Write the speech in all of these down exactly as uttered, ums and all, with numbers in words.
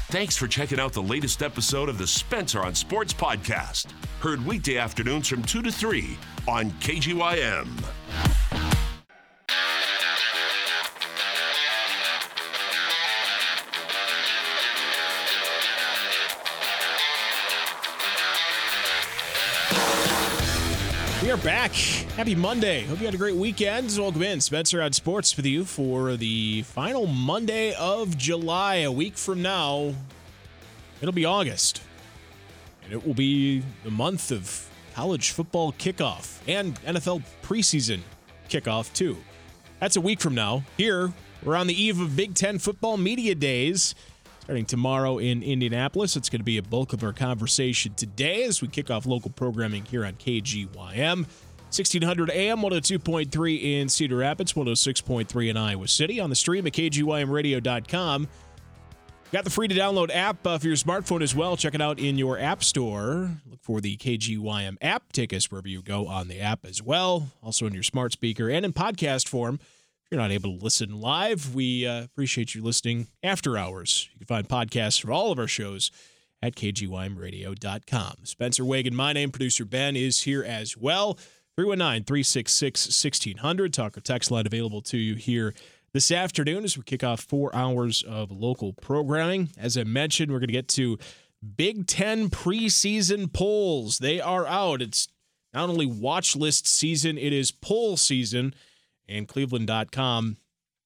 Thanks for checking out the latest episode of the Spencer on Sports podcast. Heard weekday afternoons from two to three on K G Y M. We are back. Happy Monday. Hope you had a great weekend. Welcome in. Spencer on Sports with you for the final Monday of July. A week from now, it'll be August. And it will be the month of college football kickoff and N F L preseason kickoff, too. That's a week from now. Here, we're on the eve of Big Ten Football Media Days. Starting tomorrow in Indianapolis. It's going to be a bulk of our conversation today as we kick off local programming here on K G Y M. sixteen hundred A M, one oh two point three in Cedar Rapids, one oh six point three in Iowa City. On the stream at K G Y M radio dot com. Got the free-to-download app uh, for your smartphone as well. Check it out in your app store. Look for the K G Y M app. Take us wherever you go on the app as well. Also in your smart speaker and in podcast form. If you're not able to listen live, we uh, appreciate you listening after hours. You can find podcasts for all of our shows at K G Y M radio dot com. Spencer Wagon, my name, producer Ben, is here as well. three one nine, three six six, sixteen hundred. Talk or text line available to you here this afternoon as we kick off four hours of local programming. As I mentioned, we're going to get to Big Ten preseason polls. They are out. It's not only watch list season, it is poll season. And Cleveland dot com,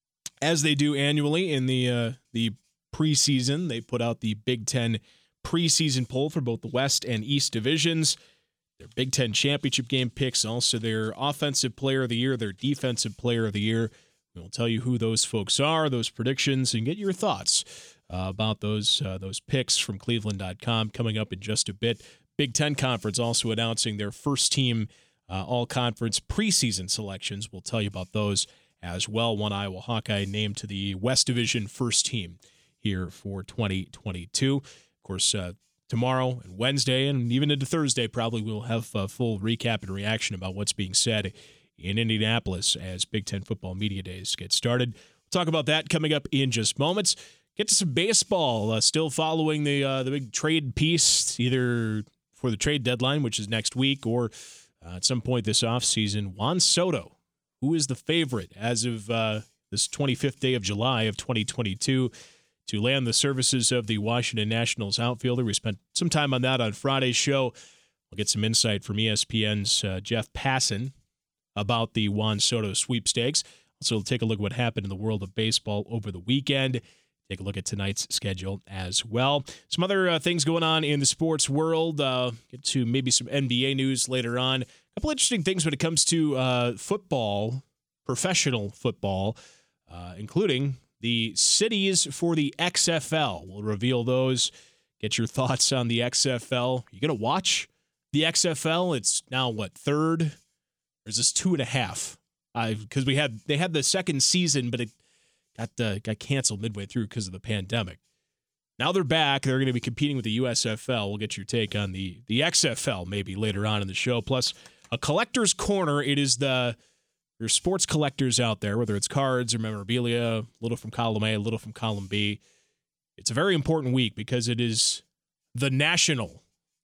as they do annually in the uh, the preseason, they put out the Big Ten preseason poll for both the West and East divisions, their Big Ten championship game picks, also their offensive player of the year, their defensive player of the year. We'll tell you who those folks are, those predictions, and get your thoughts uh, about those uh, those picks from Cleveland dot com coming up in just a bit. Big Ten Conference also announcing their first team Uh, all-conference preseason selections. We'll tell you about those as well. One Iowa Hawkeye named to the West Division first team here for twenty twenty-two. Of course, uh, tomorrow and Wednesday and even into Thursday, probably we'll have a full recap and reaction about what's being said in Indianapolis as Big Ten Football Media Days get started. We'll talk about that coming up in just moments. Get to some baseball. Uh, still following the uh, the big trade piece, either for the trade deadline, which is next week, or Uh, at some point this offseason. Juan Soto, who is the favorite as of uh, this twenty-fifth day of July of twenty twenty-two to land the services of the Washington Nationals outfielder. We spent some time on that on Friday's show. We'll get some insight from E S P N's uh, Jeff Passan about the Juan Soto sweepstakes. Also, we'll take a look at what happened in the world of baseball over the weekend. Take a look at tonight's schedule as well. Some other uh, things going on in the sports world. Uh, get to maybe some N B A news later on. A couple interesting things when it comes to uh, football, professional football, uh, including the cities for the X F L. We'll reveal those. Get your thoughts on the X F L. Are you going to watch the X F L? It's now, what, third? Or is this two and a half? Because we had they had the second season, but it Got, uh, got canceled midway through because of the pandemic. Now they're back. They're going to be competing with the U S F L. We'll get your take on the, the X F L maybe later on in the show. Plus, a collector's corner. It is the there's sports collectors out there, whether it's cards or memorabilia, a little from column A, a little from column B. It's a very important week because it is the National.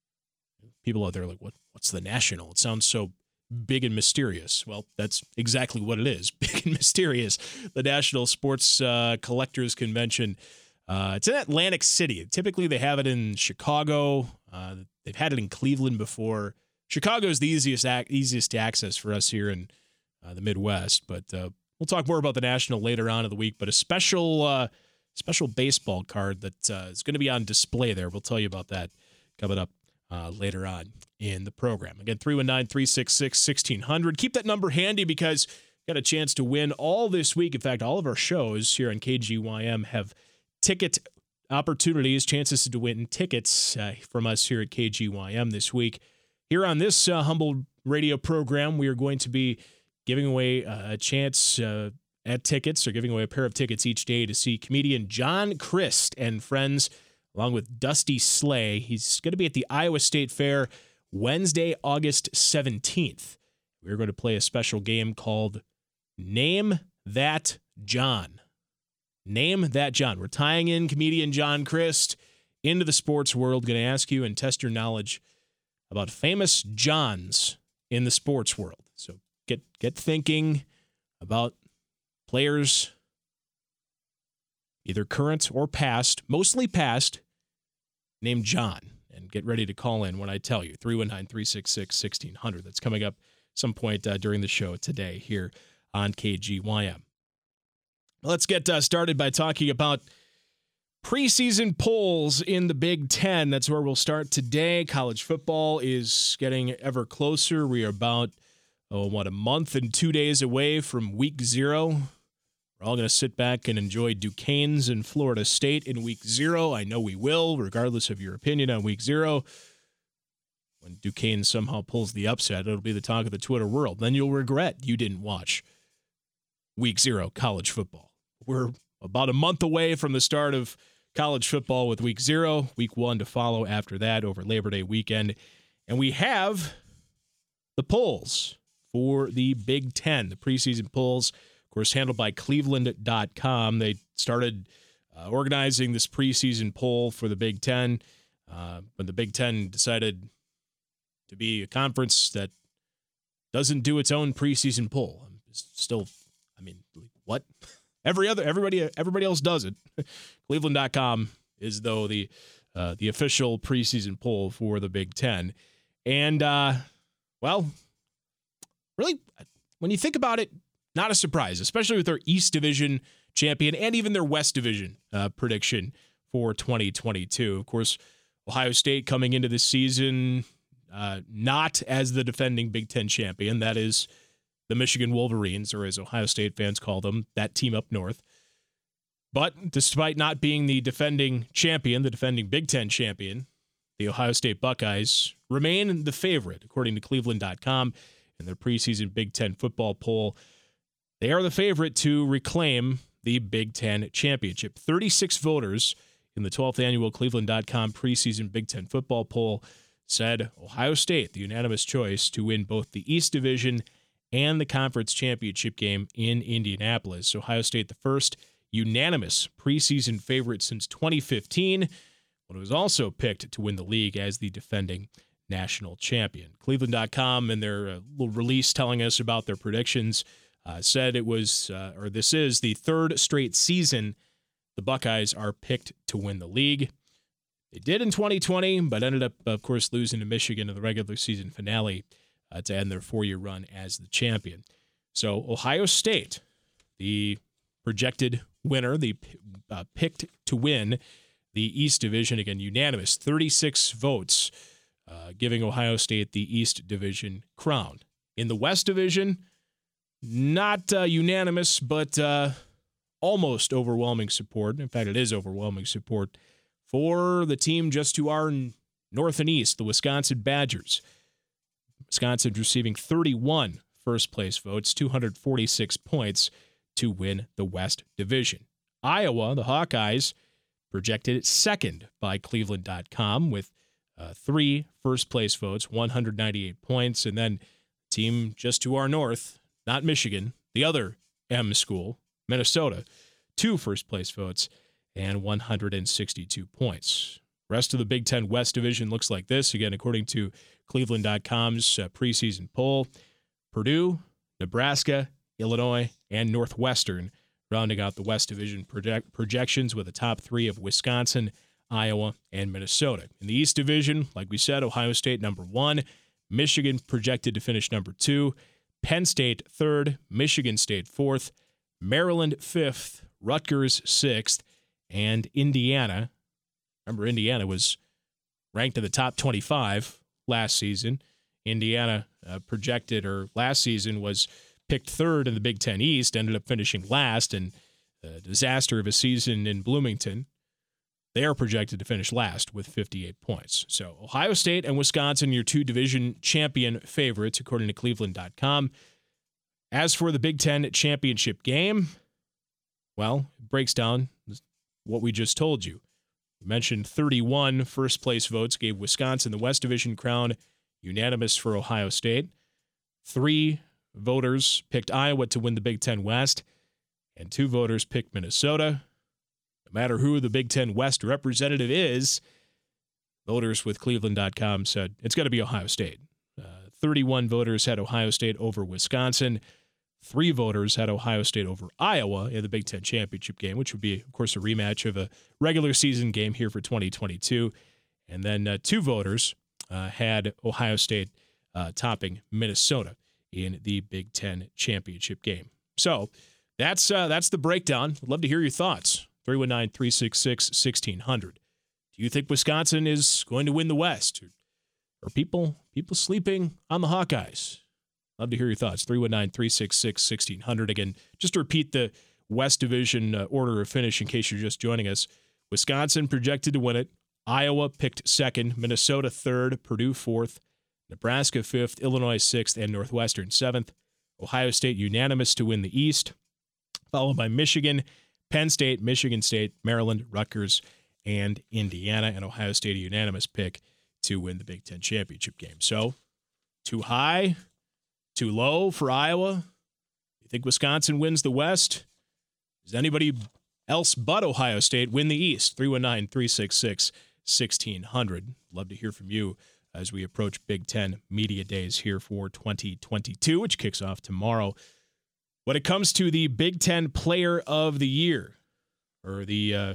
People out there are like, what? What's the National? It sounds so big and mysterious. Well, that's exactly what it is. Big and mysterious. The National Sports uh, Collectors Convention. Uh, it's in Atlantic City. Typically, they have it in Chicago. Uh, they've had it in Cleveland before. Chicago is the easiest ac- easiest to access for us here in uh, the Midwest. But uh, we'll talk more about the National later on in the week. But a special uh, special baseball card that uh, is going to be on display there. We'll tell you about that coming up Uh, later on in the program. Again, three one nine, three six six, sixteen hundred. Keep that number handy because you got a chance to win all this week. In fact, all of our shows here on K G Y M have ticket opportunities, chances to win tickets uh, from us here at K G Y M this week. Here on this uh, humble radio program, we are going to be giving away uh, a chance uh, at tickets, or giving away a pair of tickets each day to see comedian John Crist and friends, along with Dusty Slay. He's going to be at the Iowa State Fair Wednesday, August seventeenth. We're going to play a special game called Name That John. Name That John. We're tying in comedian John Crist into the sports world. Going to ask you and test your knowledge about famous Johns in the sports world. So get get thinking about players, either current or past, mostly past, named John. And get ready to call in when I tell you. three one nine, three six six, one six zero zero. That's coming up some point uh, during the show today here on K G Y M. Let's get uh, started by talking about preseason polls in the Big Ten. That's where we'll start today. College football is getting ever closer. We are about, oh, what, a month and two days away from week zero. We're all going to sit back and enjoy Duquesne's and Florida State in week zero. I know we will, regardless of your opinion on week zero. When Duquesne somehow pulls the upset, it'll be the talk of the Twitter world. Then you'll regret you didn't watch week zero college football. We're about a month away from the start of college football with week zero, week one to follow after that over Labor Day weekend. And we have the polls for the Big Ten, the preseason polls, of course, handled by Cleveland dot com. They started uh, organizing this preseason poll for the Big Ten uh, when the Big Ten decided to be a conference that doesn't do its own preseason poll. It's still, I mean, what? Every other, everybody, everybody else does it. Cleveland dot com is, though, the uh, the official preseason poll for the Big Ten. And, uh, well, really, when you think about it, not a surprise, especially with their East Division champion and even their West Division uh, prediction for twenty twenty-two. Of course, Ohio State coming into this season uh, not as the defending Big Ten champion. That is the Michigan Wolverines, or as Ohio State fans call them, that team up north. But despite not being the defending champion, the defending Big Ten champion, the Ohio State Buckeyes remain the favorite, according to Cleveland dot com in their preseason Big Ten football poll. They are the favorite to reclaim the Big Ten championship. thirty-six voters in the twelfth annual Cleveland dot com preseason Big Ten football poll said Ohio State, the unanimous choice to win both the East Division and the conference championship game in Indianapolis. Ohio State, the first unanimous preseason favorite since twenty fifteen, when it was also picked to win the league as the defending national champion. Cleveland dot com, in their uh, little release telling us about their predictions, uh, said it was, uh, or this is, the third straight season the Buckeyes are picked to win the league. They did in twenty twenty, but ended up, of course, losing to Michigan in the regular season finale Uh, to end their four-year run as the champion. So Ohio State, the projected winner, the uh, picked to win the East Division, again, unanimous, thirty-six votes, uh, giving Ohio State the East Division crown. In the West Division, not uh, unanimous, but uh, almost overwhelming support. In fact, it is overwhelming support for the team just to our north and east, the Wisconsin Badgers. Wisconsin receiving thirty-one first-place votes, two hundred forty-six points to win the West Division. Iowa, the Hawkeyes, projected second by Cleveland dot com with uh, three first-place votes, one hundred ninety-eight points. And then team just to our north, not Michigan, the other M school, Minnesota, two first-place votes and one hundred sixty-two points. Rest of the Big Ten West Division looks like this. Again, according to Cleveland dot com's uh, preseason poll, Purdue, Nebraska, Illinois, and Northwestern rounding out the West Division project- projections with a top three of Wisconsin, Iowa, and Minnesota. In the East Division, like we said, Ohio State number one, Michigan projected to finish number two, Penn State third, Michigan State fourth, Maryland fifth, Rutgers sixth, and Indiana. Remember, Indiana was ranked in the top twenty-five last season. Indiana uh, projected, or last season was picked third in the Big Ten East, ended up finishing last, and a disaster of a season in Bloomington. They are projected to finish last with fifty-eight points. So Ohio State and Wisconsin, your two division champion favorites, according to Cleveland dot com. As for the Big Ten championship game, well, it breaks down what we just told you. We mentioned thirty-one first-place votes gave Wisconsin the West Division crown, unanimous for Ohio State. Three voters picked Iowa to win the Big Ten West, and two voters picked Minnesota. No matter who the Big Ten West representative is, Voters with Cleveland dot com said it's got to be Ohio State. Uh, thirty-one voters had Ohio State over Wisconsin. Three voters had Ohio State over Iowa in the Big Ten championship game, which would be, of course, a rematch of a regular season game here for twenty twenty-two. And then uh, two voters uh, had Ohio State uh, topping Minnesota in the Big Ten championship game. So that's uh, that's the breakdown. I'd love to hear your thoughts. three one nine, three six six, one six zero zero. Do you think Wisconsin is going to win the West? Or are people, people sleeping on the Hawkeyes? Love to hear your thoughts. three one nine, three six six, one six zero zero. Again, just to repeat the West Division uh, order of finish in case you're just joining us. Wisconsin projected to win it. Iowa picked second. Minnesota third. Purdue fourth. Nebraska fifth. Illinois sixth. And Northwestern seventh. Ohio State unanimous to win the East. Followed by Michigan, Penn State, Michigan State, Maryland, Rutgers, and Indiana. And Ohio State a unanimous pick to win the Big Ten championship game. So, too high, too low for Iowa? You think Wisconsin wins the West? Does anybody else but Ohio State win the East? three one nine, three six six, one six zero zero. Love to hear from you as we approach Big Ten Media Days here for twenty twenty-two, which kicks off tomorrow. When it comes to the Big Ten Player of the Year, or the uh,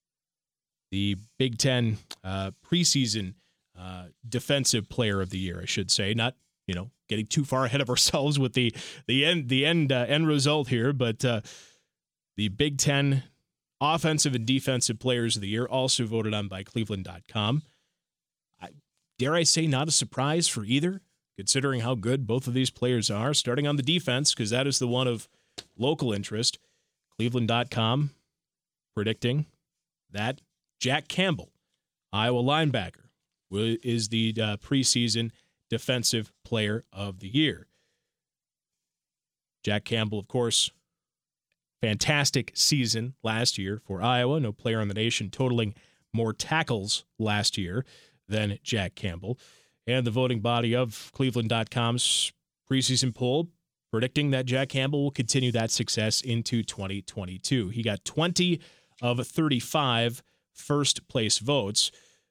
the Big Ten uh, preseason uh, Defensive Player of the Year, I should say, not you know getting too far ahead of ourselves with the the end the end uh, end result here, but uh, the Big Ten Offensive and Defensive Players of the Year also voted on by Cleveland dot com. I, dare I say, not a surprise for either, considering how good both of these players are. Starting on the defense, because that is the one of local interest. Cleveland dot com predicting that Jack Campbell, Iowa linebacker, is the uh, preseason Defensive Player of the Year. Jack Campbell, of course, fantastic season last year for Iowa. No player on the nation totaling more tackles last year than Jack Campbell. And the voting body of Cleveland dot com's preseason poll predicting that Jack Campbell will continue that success into twenty twenty-two. He got twenty of thirty-five first-place votes.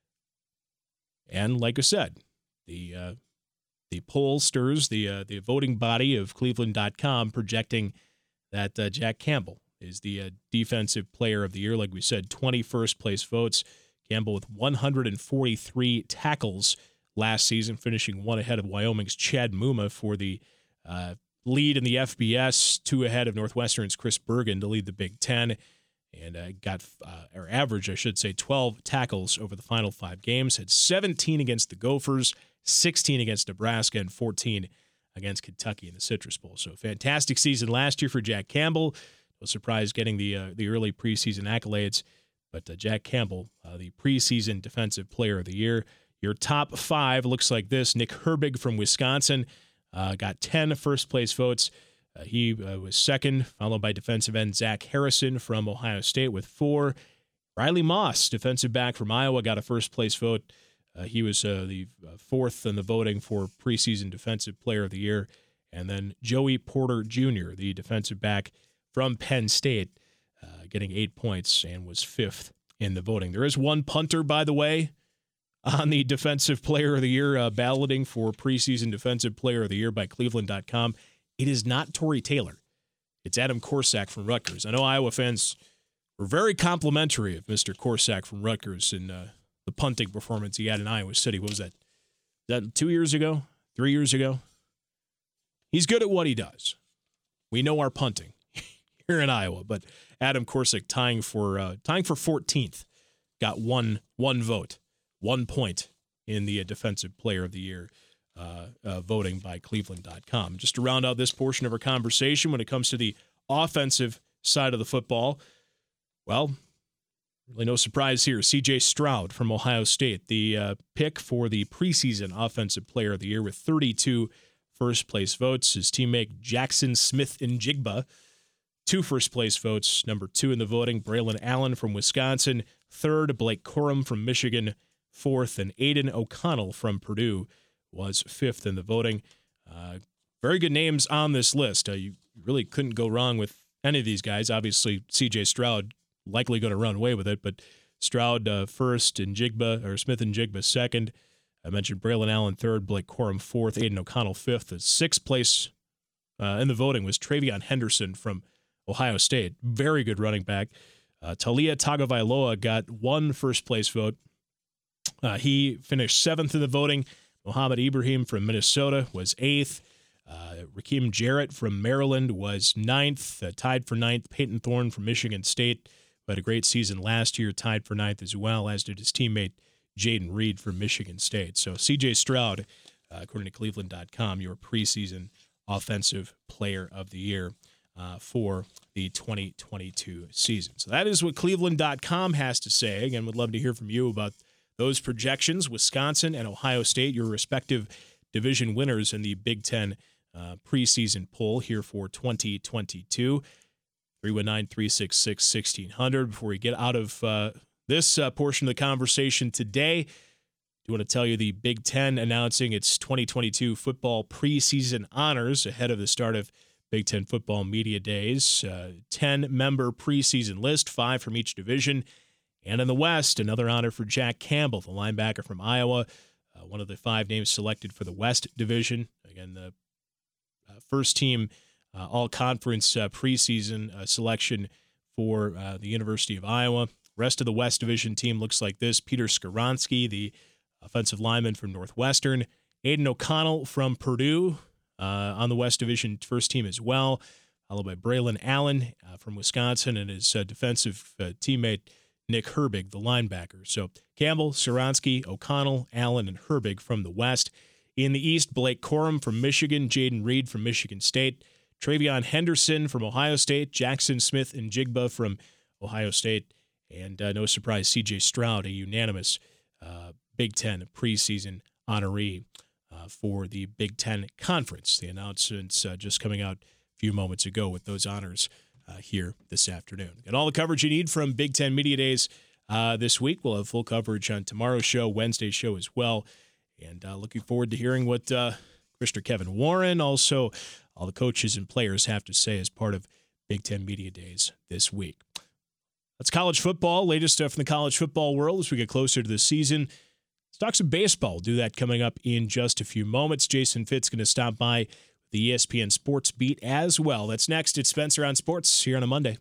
And like I said, the uh, the pollsters, the uh, the voting body of Cleveland dot com projecting that uh, Jack Campbell is the uh, Defensive Player of the Year. Like we said, twenty first-place votes. Campbell with one hundred forty-three tackles last season, finishing one ahead of Wyoming's Chad Muma for the uh, lead in the F B S, two ahead of Northwestern's Chris Bergen to lead the Big Ten, and uh, got, uh, or average, I should say, twelve tackles over the final five games, had seventeen against the Gophers, sixteen against Nebraska, and fourteen against Kentucky in the Citrus Bowl. So fantastic season last year for Jack Campbell. No surprise getting the uh, the early preseason accolades, but uh, Jack Campbell, uh, the preseason Defensive Player of the Year. Your top five looks like this. Nick Herbig from Wisconsin uh, got ten first-place votes. Uh, he uh, was second, followed by defensive end Zach Harrison from Ohio State with four. Riley Moss, defensive back from Iowa, got a first-place vote. Uh, he was uh, the uh, fourth in the voting for preseason Defensive Player of the Year. And then Joey Porter Junior, the defensive back from Penn State, uh, getting eight points and was fifth in the voting. There is one punter, by the way, on the Defensive Player of the Year, uh, balloting for preseason Defensive Player of the Year by Cleveland dot com. It is not Tory Taylor. It's Adam Korsak from Rutgers. I know Iowa fans were very complimentary of Mister Korsak from Rutgers in uh, the punting performance he had in Iowa City. What was that? Was that two years ago? Three years ago? He's good at what he does. We know our punting here in Iowa, but Adam Korsak tying for uh, tying for fourteenth, got one one vote. One point in the Defensive Player of the Year uh, uh, voting by Cleveland dot com. Just to round out this portion of our conversation when it comes to the offensive side of the football, well, really no surprise here. C J Stroud from Ohio State, the uh, pick for the preseason Offensive Player of the Year with thirty-two first-place votes. His teammate Jackson Smith-Njigba, two first-place votes. Number two in the voting, Braylon Allen from Wisconsin. Third, Blake Corum from Michigan. Fourth, and Aiden O'Connell from Purdue was fifth in the voting. Uh, very good names on this list. Uh, you really couldn't go wrong with any of these guys. Obviously, C J Stroud likely going to run away with it, but Stroud uh, first, and Jigba, or Smith and Jigba second. I mentioned Braylon Allen third, Blake Corum fourth, Aiden O'Connell fifth. The sixth place uh, in the voting was Travion Henderson from Ohio State. Very good running back. Uh, Talia Tagovailoa got one first place vote. Uh, he finished seventh in the voting. Mohamed Ibrahim from Minnesota was eighth. Uh, Raheem Jarrett from Maryland was ninth, uh, tied for ninth. Peyton Thorne from Michigan State, who had a great season last year, tied for ninth as well, as did his teammate Jaden Reed from Michigan State. So C J Stroud, uh, according to Cleveland dot com, your preseason offensive player of the year uh, for the twenty twenty-two season. So that is what Cleveland dot com has to say. Again, would love to hear from you about those projections. Wisconsin and Ohio State, your respective division winners in the Big Ten uh, preseason poll here for twenty twenty-two. three one nine, three six six, one six zero zero. Before we get out of uh, this uh, portion of the conversation today, I do want to tell you the Big Ten announcing its twenty twenty-two football preseason honors ahead of the start of Big Ten football media days. Uh, ten-member preseason list, five from each division. And in the West, another honor for Jack Campbell, the linebacker from Iowa, uh, one of the five names selected for the West Division. Again, the uh, first team uh, all-conference uh, preseason uh, selection for uh, the University of Iowa. Rest of the West Division team looks like this. Peter Skoronski, the offensive lineman from Northwestern. Aiden O'Connell from Purdue uh, on the West Division first team as well, followed by Braylon Allen uh, from Wisconsin and his uh, defensive uh, teammate Nick Herbig, the linebacker. So Campbell, Skoronski, O'Connell, Allen, and Herbig from the West. In the East, Blake Corum from Michigan, Jaden Reed from Michigan State, Travion Henderson from Ohio State, Jackson Smith and Jigba from Ohio State, and uh, no surprise, C J Stroud, a unanimous uh, Big Ten preseason honoree uh, for the Big Ten Conference. The announcements uh, just coming out a few moments ago with those honors Uh, here this afternoon. And all the coverage you need from Big Ten Media Days uh, this week. We'll have full coverage on tomorrow's show, Wednesday's show as well. And uh, looking forward to hearing what uh, Commissioner Kevin Warren, also all the coaches and players have to say as part of Big Ten Media Days this week. That's college football. Latest stuff in the college football world as we get closer to the season. Let's talk some baseball. We'll do that coming up in just a few moments. Jason Fitz going to stop by the E S P N Sports Beat as well. That's next. It's Spencer on Sports here on a Monday.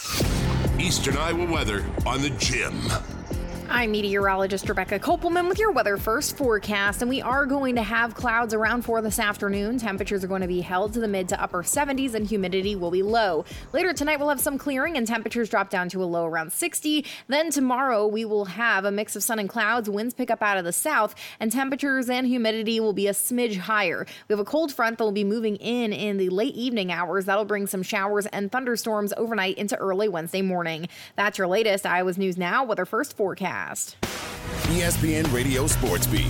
Eastern Iowa weather on the Gym. I'm meteorologist Rebecca Kopelman with your Weather First forecast, and we are going to have clouds around for this afternoon. Temperatures are going to be held to the mid to upper seventies, and humidity will be low. Later tonight, we'll have some clearing, and temperatures drop down to a low around sixty. Then tomorrow, we will have a mix of sun and clouds. Winds pick up out of the south, and temperatures and humidity will be a smidge higher. We have a cold front that will be moving in in the late evening hours. That'll bring some showers and thunderstorms overnight into early Wednesday morning. That's your latest Iowa's News Now Weather First forecast. E S P N Radio Sports Beat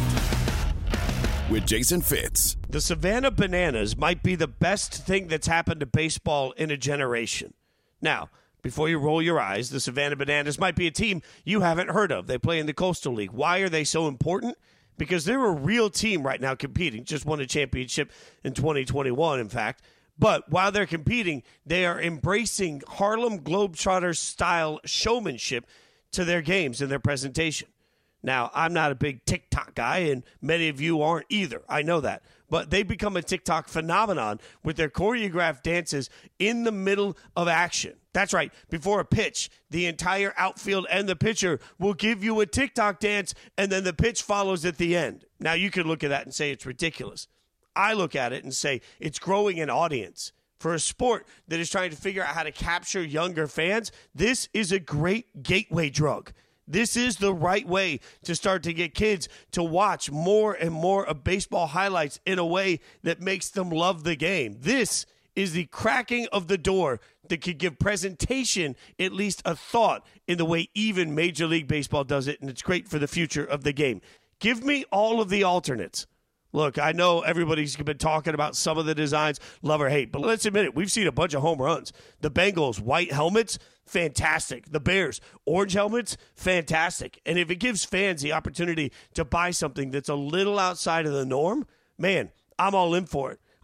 with Jason Fitz. The Savannah Bananas might be the best thing that's happened to baseball in a generation. Now, before you roll your eyes, the Savannah Bananas might be a team you haven't heard of. They play in the Coastal League. Why are they so important? Because they're a real team right now competing. Just won a championship in twenty twenty-one, in fact. But while they're competing, they are embracing Harlem Globetrotters-style showmanship to their games and their presentation. Now, I'm not a big TikTok guy, and many of you aren't either. I know that. But they become a TikTok phenomenon with their choreographed dances in the middle of action. That's right. Before a pitch, the entire outfield and the pitcher will give you a TikTok dance, and then the pitch follows at the end. Now, you could look at that and say it's ridiculous. I look at it and say it's growing an audience. For a sport that is trying to figure out how to capture younger fans, this is a great gateway drug. This is the right way to start to get kids to watch more and more of baseball highlights in a way that makes them love the game. This is the cracking of the door that could give presentation at least a thought in the way even Major League Baseball does it, and it's great for the future of the game. Give me all of the alternates. Look, I know everybody's been talking about some of the designs, love or hate, but let's admit it. We've seen a bunch of home runs. The Bengals, white helmets, fantastic. The Bears, orange helmets, fantastic. And if it gives fans the opportunity to buy something that's a little outside of the norm, man, I'm all in for it.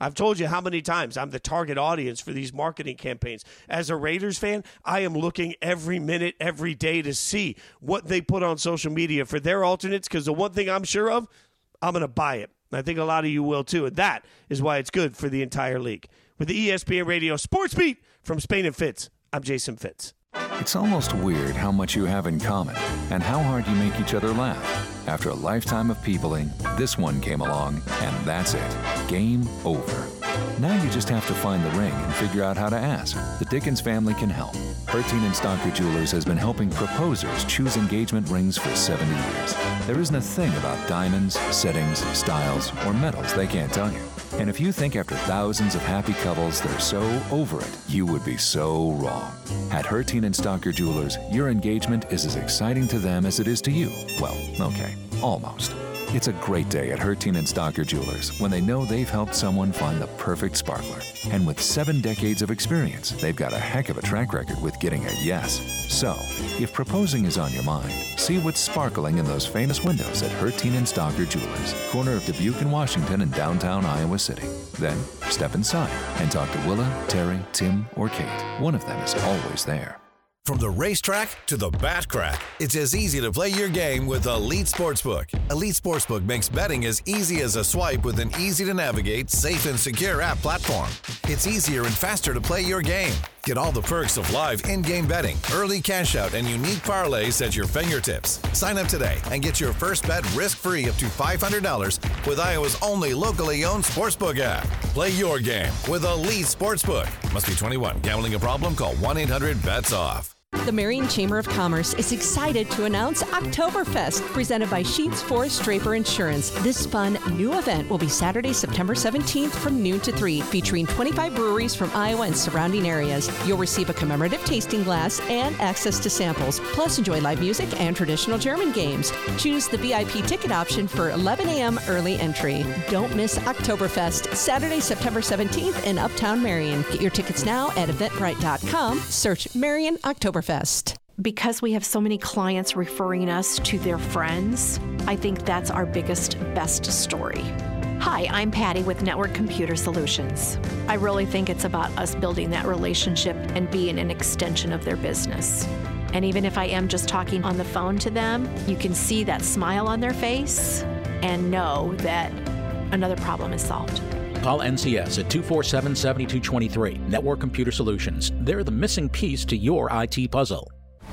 I've told you how many times I'm the target audience for these marketing campaigns. As a Raiders fan, I am looking every minute, every day to see what they put on social media for their alternates, because the one thing I'm sure of, I'm going to buy it. I think a lot of you will too, and that is why it's good for the entire league. With the E S P N Radio Sports Beat from Spain and Fitz, I'm Jason Fitz. It's almost weird how much you have in common and how hard you make each other laugh. After a lifetime of peopling, this one came along, and that's it. Game over. Now you just have to find the ring and figure out how to ask. The Dickens family can help. Hertine and Stalker Jewelers has been helping proposers choose engagement rings for seventy years. There isn't a thing about diamonds, settings, styles, or metals they can't tell you. And if you think after thousands of happy couples they're so over it, you would be so wrong. At Hertine and Stalker Jewelers, your engagement is as exciting to them as it is to you. Well, okay, almost. It's a great day at Hertine and Stalker Jewelers when they know they've helped someone find the perfect sparkler. And with seven decades of experience, they've got a heck of a track record with getting a yes. So, if proposing is on your mind, see what's sparkling in those famous windows at Hertine and Stalker Jewelers, corner of Dubuque and Washington in downtown Iowa City. Then, step inside and talk to Willa, Terry, Tim, or Kate. One of them is always there. From the racetrack to the bat crack, it's as easy to play your game with Elite Sportsbook. Elite Sportsbook makes betting as easy as a swipe with an easy-to-navigate, safe and secure app platform. It's easier and faster to play your game. Get all the perks of live in-game betting, early cash out, and unique parlays at your fingertips. Sign up today and get your first bet risk-free up to five hundred dollars with Iowa's only locally owned sportsbook app. Play your game with Elite Sportsbook. Must be twenty-one. Gambling a problem? Call one eight hundred bets off. The Marion Chamber of Commerce is excited to announce Oktoberfest, presented by Sheets Forest Draper Insurance. This fun new event will be Saturday, September seventeenth from noon to three, featuring twenty-five breweries from Iowa and surrounding areas. You'll receive a commemorative tasting glass and access to samples, plus enjoy live music and traditional German games. Choose the V I P ticket option for eleven a.m. early entry. Don't miss Oktoberfest, Saturday, September seventeenth in Uptown Marion. Get your tickets now at eventbrite dot com. Search Marion Oktoberfest. Because we have so many clients referring us to their friends, I think that's our biggest, best story. Hi, I'm Patty with Network Computer Solutions. I really think it's about us building that relationship and being an extension of their business. And even if I am just talking on the phone to them, you can see that smile on their face and know that another problem is solved. Call N C S at two four seven, seven two two three. Network Computer Solutions. They're the missing piece to your I T puzzle.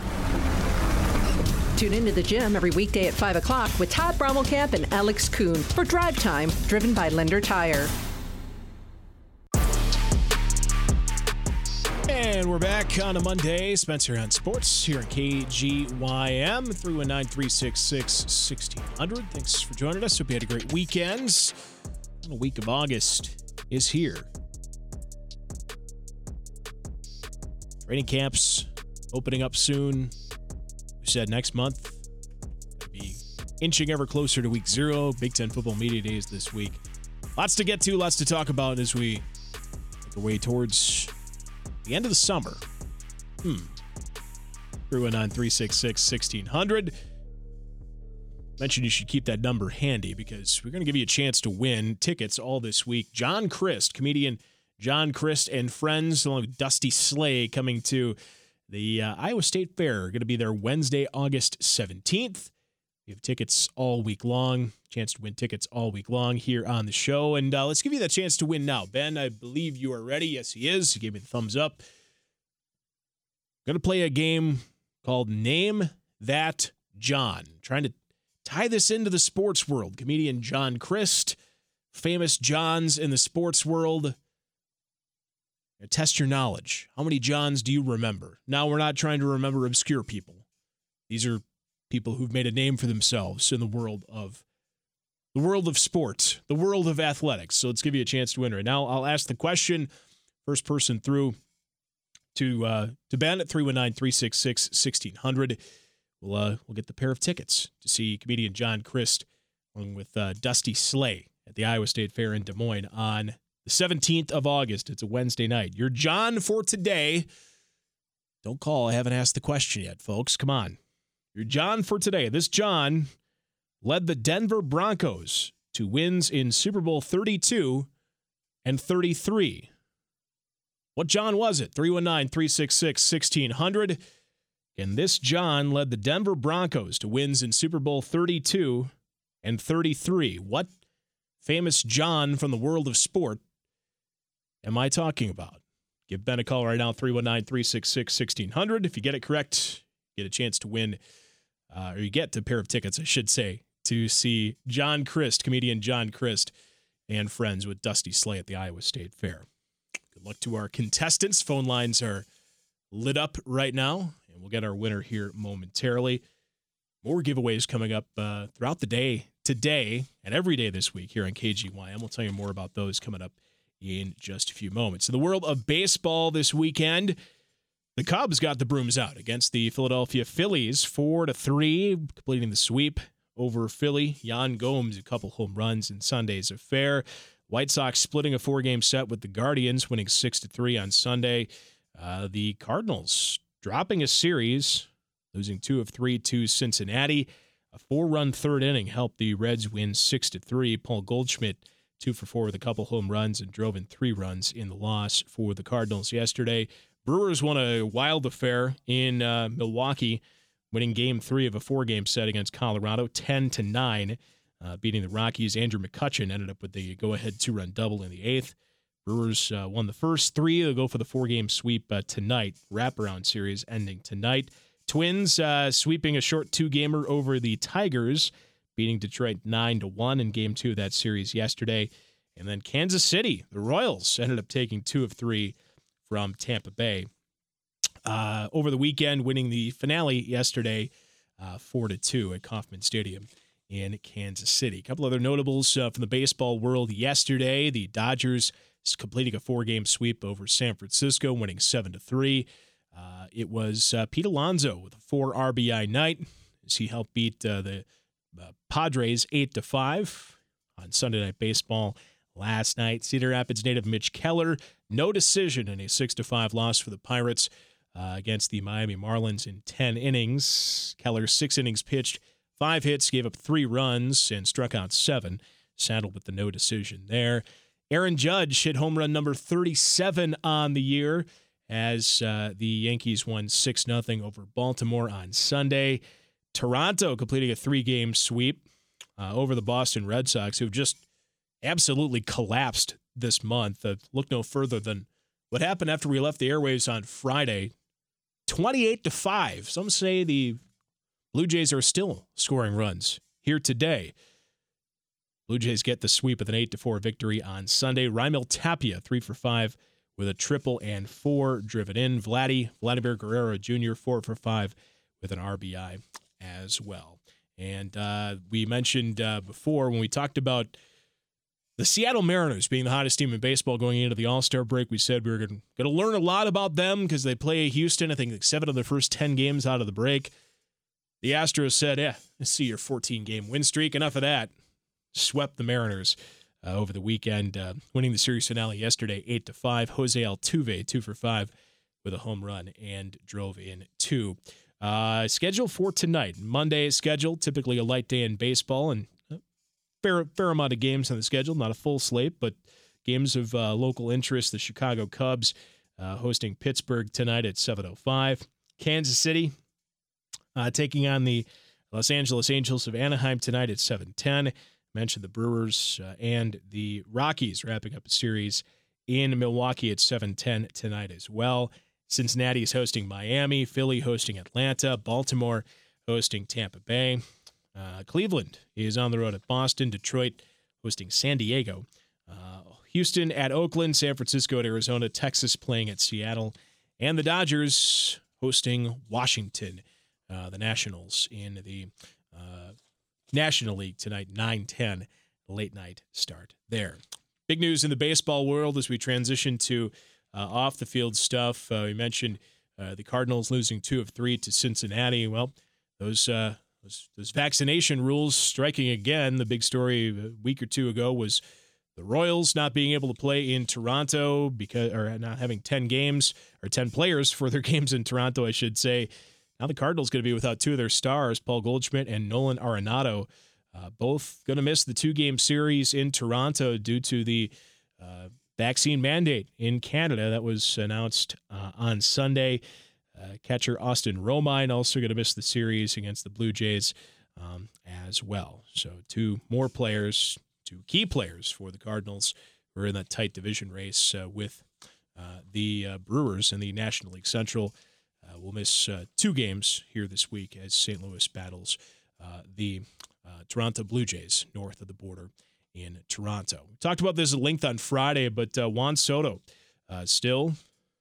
Tune into the gym every weekday at five o'clock with Todd Brommelkamp and Alex Kuhn for Drive Time, driven by Lender Tire. And we're back on a Monday. Spencer on Sports here at K G Y M, three one nine, three six six, one six zero zero. Thanks for joining us. Hope you had a great weekend. The week of August is here. Training camps opening up soon. We said next month. Gonna be inching ever closer to week zero. Big Ten football media days this week. Lots to get to, lots to talk about as we make our way towards the end of the summer. Hmm. three one nine, three six six, one six zero zero. Mentioned you should keep that number handy because we're going to give you a chance to win tickets all this week. John Crist, comedian John Crist and friends, along with Dusty Slay, coming to the uh, Iowa State Fair. Going to be there Wednesday, August seventeenth. We have tickets all week long. Chance to win tickets all week long here on the show. And uh, let's give you that chance to win now. Ben, I believe you are ready. Yes, he is. He gave me the thumbs up. Going to play a game called Name That John. Trying to tie this into the sports world. Comedian John Crist, famous Johns in the sports world. Test your knowledge. How many Johns do you remember? Now, we're not trying to remember obscure people. These are people who've made a name for themselves in the world of the world of sports, the world of athletics. So let's give you a chance to win right now. I'll ask the question. First person through to uh, to Ben at three one nine, three six six, one six zero zero. We'll, uh, we'll get the pair of tickets to see comedian John Crist along with uh, Dusty Slay at the Iowa State Fair in Des Moines on the seventeenth of August. It's a Wednesday night. You're John for today. Don't call. I haven't asked the question yet, folks. Come on. You're John for today. This John led the Denver Broncos to wins in Super Bowl thirty-two and thirty-three. What John was it? three one nine, three six six, one six zero zero. And this John led the Denver Broncos to wins in Super Bowl thirty-two and thirty-three. What famous John from the world of sport am I talking about? Give Ben a call right now, three one nine, three six six, one six zero zero. If you get it correct, get a chance to win, uh, or you get a pair of tickets, I should say, to see John Christ, comedian John Christ, and friends with Dusty Slay at the Iowa State Fair. Good luck to our contestants. Phone lines are lit up right now, and we'll get our winner here momentarily. More giveaways coming up uh, throughout the day today and every day this week here on K G Y M. We'll tell you more about those coming up in just a few moments. In the world of baseball this weekend, the Cubs got the brooms out against the Philadelphia Phillies, four to three, completing the sweep over Philly. Yan Gomes, a couple home runs in Sunday's affair. White Sox splitting a four-game set with the Guardians, winning six to three on Sunday. Uh, the Cardinals dropping a series, losing two of three to Cincinnati. A four-run third inning helped the Reds win six to three. Paul Goldschmidt, two for four with a couple home runs and drove in three runs in the loss for the Cardinals yesterday. Brewers won a wild affair in uh, Milwaukee, winning game three of a four-game set against Colorado, ten to nine, uh, beating the Rockies. Andrew McCutchen ended up with the go-ahead two-run double in the eighth. Brewers uh, won the first three. They'll go for the four-game sweep uh, tonight. Wraparound series ending tonight. Twins uh, sweeping a short two-gamer over the Tigers, beating Detroit nine to one in game two of that series yesterday. And then Kansas City, the Royals, ended up taking two of three from Tampa Bay. Uh, over the weekend, winning the finale yesterday, uh, four to two at Kauffman Stadium in Kansas City. A couple other notables uh, from the baseball world yesterday. The Dodgers completing a four-game sweep over San Francisco, winning seven to three. Uh, it was uh, Pete Alonso with a four R B I night as he helped beat uh, the uh, Padres eight to five on Sunday Night Baseball last night. Cedar Rapids native Mitch Keller, no decision in a six to five loss for the Pirates uh, against the Miami Marlins in ten innings. Keller, six innings pitched, five hits, gave up three runs, and struck out seven. Saddled with the no decision there. Aaron Judge hit home run number thirty-seven on the year as uh, the Yankees won six nothing over Baltimore on Sunday. Toronto completing a three-game sweep uh, over the Boston Red Sox, who've just absolutely collapsed this month. Uh, look no further than what happened after we left the airwaves on Friday. twenty-eight to five. Some say the Blue Jays are still scoring runs here today. Blue Jays get the sweep with an eight to four victory on Sunday. Raimel Tapia, three for five with a triple and four driven in. Vladdy, Vladimir Guerrero Junior, four for five with an R B I as well. And uh, we mentioned uh, before when we talked about the Seattle Mariners being the hottest team in baseball going into the All-Star break, we said we were going to learn a lot about them because they play Houston, I think, like seven of their first ten games out of the break. The Astros said, yeah, let's see your fourteen-game win streak. Enough of that. Swept the Mariners uh, over the weekend, uh, winning the series finale yesterday, eight to five. Jose Altuve, two for five with a home run and drove in two. Uh, schedule for tonight. Monday is scheduled, typically a light day in baseball, and a fair, fair amount of games on the schedule. Not a full slate, but games of uh, local interest. The Chicago Cubs uh, hosting Pittsburgh tonight at seven oh five. Kansas City uh, taking on the Los Angeles Angels of Anaheim tonight at seven ten. Mentioned the Brewers uh, and the Rockies wrapping up a series in Milwaukee at seven ten tonight as well. Cincinnati is hosting Miami, Philly hosting Atlanta, Baltimore hosting Tampa Bay. Uh, Cleveland is on the road at Boston, Detroit hosting San Diego, uh, Houston at Oakland, San Francisco at Arizona, Texas playing at Seattle, and the Dodgers hosting Washington, uh, the Nationals in the uh, National League tonight, nine ten, late night start there. Big news in the baseball world as we transition to uh, off-the-field stuff. Uh, we mentioned uh, the Cardinals losing two of three to Cincinnati. Well, those, uh, those those vaccination rules striking again. The big story a week or two ago was the Royals not being able to play in Toronto because, or not having ten games or ten players for their games in Toronto, I should say. Now the Cardinals going to be without two of their stars, Paul Goldschmidt and Nolan Arenado, uh, both going to miss the two-game series in Toronto due to the uh, vaccine mandate in Canada that was announced uh, on Sunday. Uh, catcher Austin Romine also going to miss the series against the Blue Jays um, as well. So two more players, two key players for the Cardinals who are in that tight division race uh, with uh, the uh, Brewers in the National League Central. Uh, we'll miss uh, two games here this week as Saint Louis battles uh, the uh, Toronto Blue Jays north of the border in Toronto. We talked about this at length on Friday, but uh, Juan Soto uh, still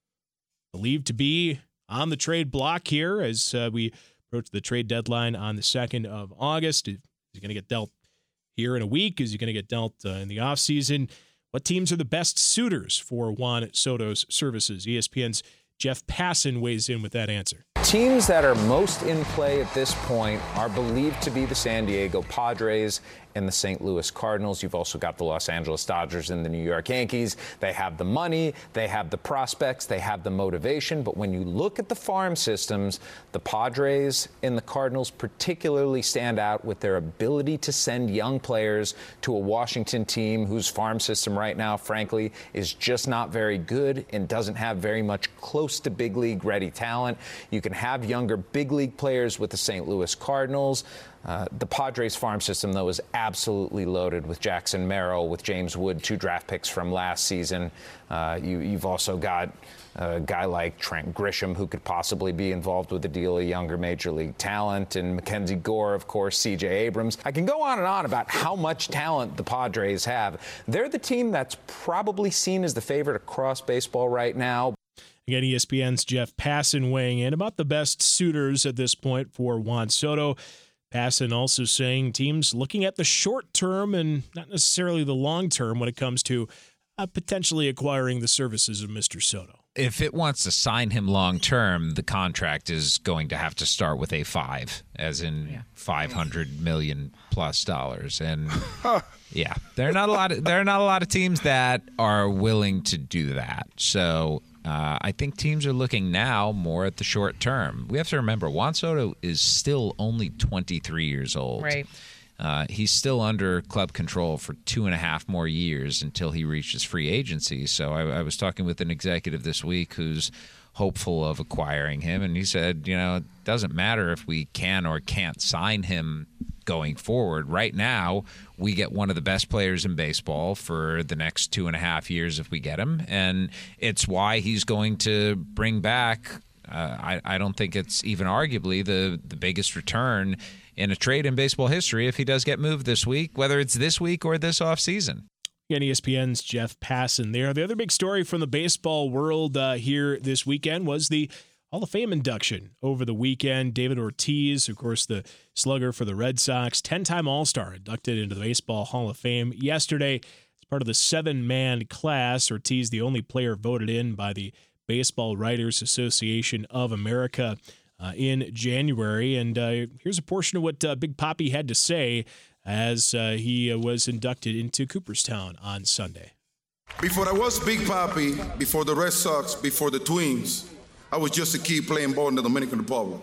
believed to be on the trade block here as uh, we approach the trade deadline on the second of August. Is he going to get dealt here in a week? Is he going to get dealt uh, in the offseason? What teams are the best suitors for Juan Soto's services? E S P N's Jeff Passan weighs in with that answer. Teams that are most in play at this point are believed to be the San Diego Padres and the Saint Louis Cardinals. You've also got the Los Angeles Dodgers and the New York Yankees. They have the money, they have the prospects, they have the motivation. But when you look at the farm systems, the Padres and the Cardinals particularly stand out with their ability to send young players to a Washington team whose farm system right now, frankly, is just not very good and doesn't have very much close to big league ready talent. You can have younger big league players with the Saint Louis Cardinals. Uh, the Padres farm system, though, is absolutely loaded with Jackson Merrill, with James Wood, two draft picks from last season. Uh, you, you've also got a guy like Trent Grisham, who could possibly be involved with the deal, a younger major league talent, and Mackenzie Gore, of course, C J Abrams. I can go on and on about how much talent the Padres have. They're the team that's probably seen as the favorite across baseball right now. Again, E S P N's Jeff Passan weighing in about the best suitors at this point for Juan Soto. Passan also saying teams looking at the short term and not necessarily the long term when it comes to uh, potentially acquiring the services of Mister Soto. If it wants to sign him long term, the contract is going to have to start with a five, as in yeah. five hundred million plus dollars. And yeah, there are not a lot of, there are not a lot of teams that are willing to do that. So Uh, I think teams are looking now more at the short term. We have to remember, Juan Soto is still only twenty-three years old. Right. Uh, he's still under club control for two and a half more years until he reaches free agency. So I, I was talking with an executive this week who's hopeful of acquiring him, and he said, you know, it doesn't matter if we can or can't sign him going forward. Right now, we get one of the best players in baseball for the next two and a half years if we get him, and it's why he's going to bring back, uh, I, I don't think it's even arguably the, the biggest return in a trade in baseball history if he does get moved this week, whether it's this week or this offseason. Again, E S P N's Jeff Passan there. The other big story from the baseball world uh, here this weekend was the Hall of Fame induction over the weekend. David Ortiz, of course, the slugger for the Red Sox, ten-time All-Star, inducted into the Baseball Hall of Fame yesterday as part of the seven-man class. Ortiz, the only player voted in by the Baseball Writers Association of America uh, in January. And uh, here's a portion of what uh, Big Papi had to say as uh, he uh, was inducted into Cooperstown on Sunday. Before I was Big Papi, before the Red Sox, before the Twins, I was just a kid playing ball in the Dominican Republic.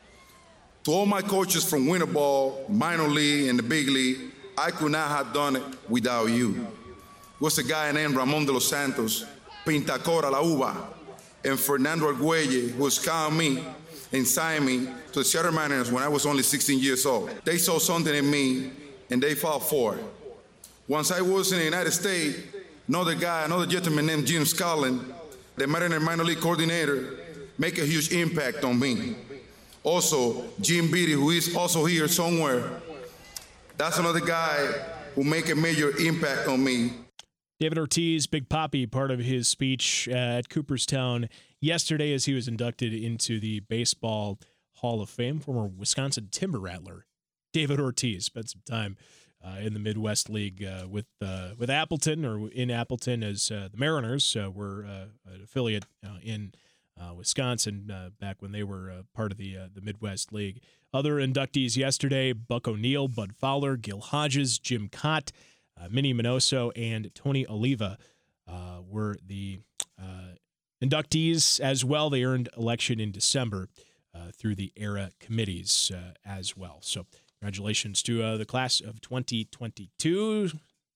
To all my coaches from winter ball, minor league, and the big league, I could not have done it without you. It was a guy named Ramon de los Santos, Pintacora La Uva, and Fernando Arguelle, who scouted me and signed me to the Seattle Mariners when I was only sixteen years old. They saw something in me, and they fought for it. Once I was in the United States, another guy, another gentleman named Jim Scotland, the Mariner minor league coordinator, make a huge impact on me. Also, Jim Beattie, who is also here somewhere, that's another guy who make a major impact on me. David Ortiz, Big Papi, part of his speech at Cooperstown yesterday as he was inducted into the Baseball Hall of Fame. Former Wisconsin Timber Rattler David Ortiz spent some time uh, in the Midwest League uh, with uh, with Appleton, or in Appleton, as uh, the Mariners uh, were uh, an affiliate uh, in Uh, Wisconsin uh, back when they were uh, part of the uh, the Midwest League. Other inductees yesterday: Buck O'Neil, Bud Fowler, Gil Hodges, Jim Cott, uh, Minnie Minoso, and Tony Oliva uh, were the uh, inductees as well. They earned election in December uh, through the era committees uh, as well. So congratulations to uh, the class of twenty twenty-two.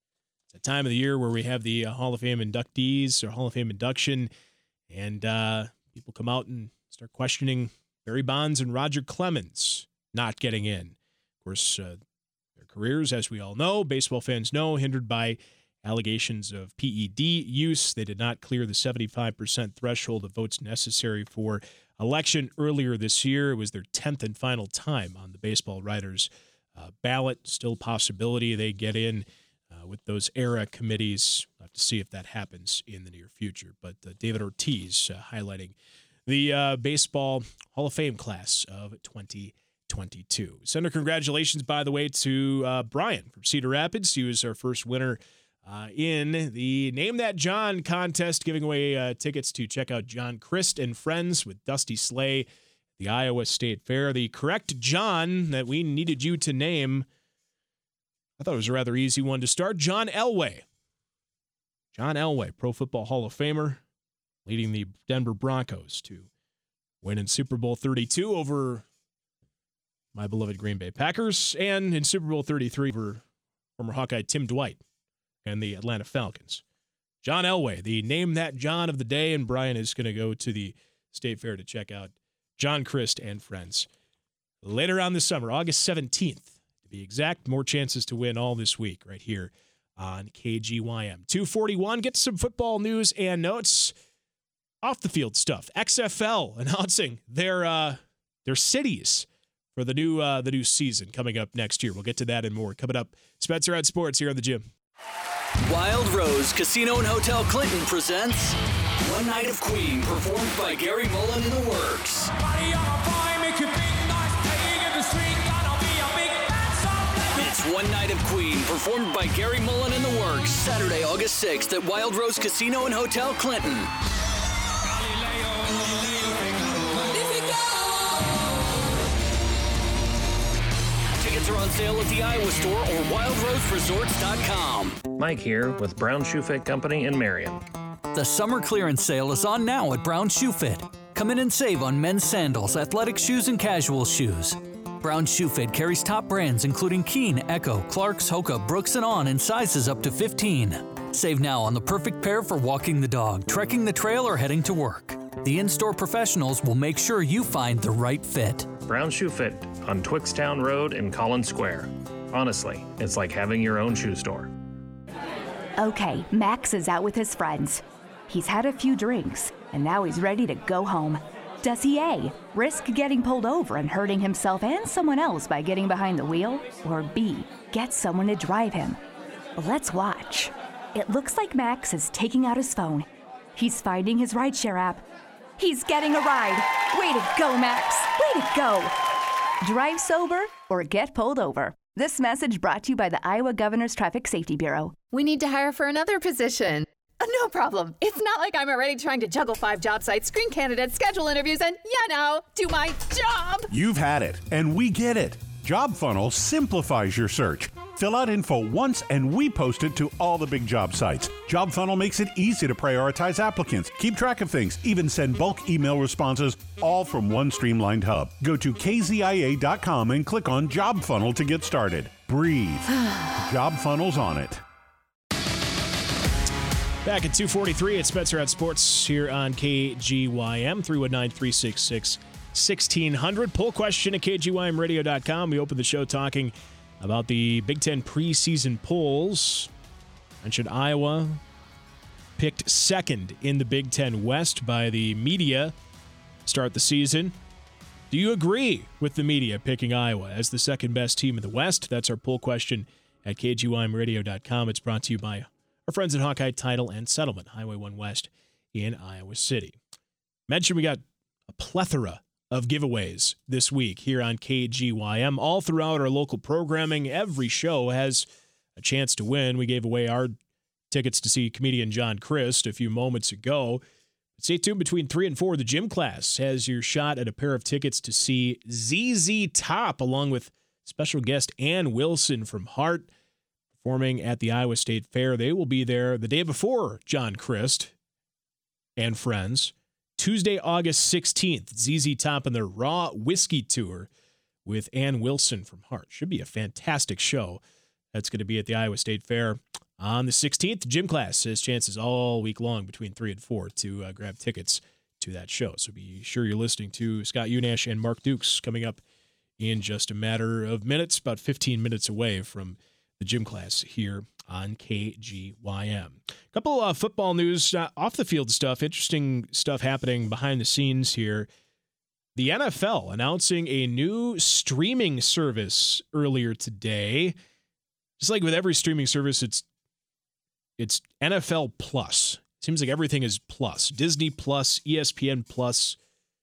It's a time of the year where we have the uh, Hall of Fame inductees or Hall of Fame induction, and uh, people come out and start questioning Barry Bonds and Roger Clemens not getting in. Of course, uh, their careers, as we all know, baseball fans know, hindered by allegations of P E D use. They did not clear the seventy-five percent threshold of votes necessary for election earlier this year. It was their tenth and final time on the baseball writers' uh, ballot. Still a possibility they get in uh, with those era committees. We'll have to see if that happens in the near future. But uh, David Ortiz uh, highlighting the uh, Baseball Hall of Fame class of twenty twenty-two. Send our congratulations, by the way, to uh, Brian from Cedar Rapids. He was our first winner uh, in the Name That John contest, giving away uh, tickets to check out John Christ and Friends with Dusty Slay, the Iowa State Fair. The correct John that we needed you to name, I thought it was a rather easy one to start, John Elway. John Elway, Pro Football Hall of Famer, leading the Denver Broncos to win in Super Bowl thirty-two over my beloved Green Bay Packers, and in Super Bowl thirty-three over former Hawkeye Tim Dwight and the Atlanta Falcons. John Elway, the Name That John of the day, and Brian is going to go to the State Fair to check out John Christ and Friends later on this summer, August seventeenth, to be exact. More chances to win all this week right here on K G Y M. two forty-one, get some football news and notes. Off the field stuff. X F L announcing their uh, their cities for the new uh, the new season coming up next year. We'll get to that and more coming up. Spencer on Sports here on the Gym. Wild Rose Casino and Hotel Clinton presents One Night of Queen, performed by Gary Mullen in the Works. It's One Night of Queen, performed by Gary Mullen in the Works, Saturday, August sixth at Wild Rose Casino and Hotel Clinton. Tickets are on sale at the Iowa Store or wild rose resorts dot com. Mike here with Brown Shoe Fit Company in Marion. The summer clearance sale is on now at Brown Shoe Fit. Come in and save on men's sandals, athletic shoes, and casual shoes. Brown Shoe Fit carries top brands including Keen, Echo, Clarks, Hoka, Brooks, and On in sizes up to fifteen. Save now on the perfect pair for walking the dog, trekking the trail, or heading to work. The in-store professionals will make sure you find the right fit. Brown Shoe Fit on Twixtown Road in Collins Square. Honestly, it's like having your own shoe store. Okay, Max is out with his friends. He's had a few drinks, and now he's ready to go home. Does he A, risk getting pulled over and hurting himself and someone else by getting behind the wheel? Or B, get someone to drive him? Let's watch. It looks like Max is taking out his phone. He's finding his rideshare app. He's getting a ride. Way to go, Max. Way to go. Drive sober or get pulled over. This message brought to you by the Iowa Governor's Traffic Safety Bureau. We need to hire for another position. Uh, no problem. It's not like I'm already trying to juggle five job sites, screen candidates, schedule interviews, and, you know, do my job. You've had it, and we get it. JobFunnel simplifies your search. Fill out info once, and we post it to all the big job sites. JobFunnel makes it easy to prioritize applicants, keep track of things, even send bulk email responses, all from one streamlined hub. Go to K Z I A dot com and click on JobFunnel to get started. Breathe. JobFunnel's on it. Back at two forty-three at Spencer at Sports here on K G Y M, three one nine, three six six, one six zero zero. Poll question at K G Y M radio dot com. We opened the show talking about the Big Ten preseason polls. Mentioned Iowa picked second in the Big Ten West by the media to start the season. Do you agree with the media picking Iowa as the second best team in the West? That's our poll question at K G Y M radio dot com. It's brought to you by our friends at Hawkeye Title and Settlement, Highway one West in Iowa City. Mentioned we got a plethora of giveaways this week here on K G Y M. All throughout our local programming, every show has a chance to win. We gave away our tickets to see comedian John Christ a few moments ago. Stay tuned. Between three and four, the gym class has your shot at a pair of tickets to see Z Z Top, along with special guest Ann Wilson from Heart, performing at the Iowa State Fair. They will be there the day before John Christ and friends. Tuesday, August sixteenth, Z Z Top on their Raw Whiskey Tour with Ann Wilson from Heart. Should be a fantastic show. That's going to be at the Iowa State Fair On the sixteenth, Gym Class has chances all week long between three and four to uh, grab tickets to that show. So be sure you're listening to Scott Unash and Mark Dukes coming up in just a matter of minutes, about fifteen minutes away from the Gym Class here on K G Y M. A couple of uh, football news, uh, off the field stuff, interesting stuff happening behind the scenes here. The N F L announcing a new streaming service earlier today. Just like with every streaming service, it's it's N F L Plus. Seems like everything is plus. Disney Plus, E S P N Plus,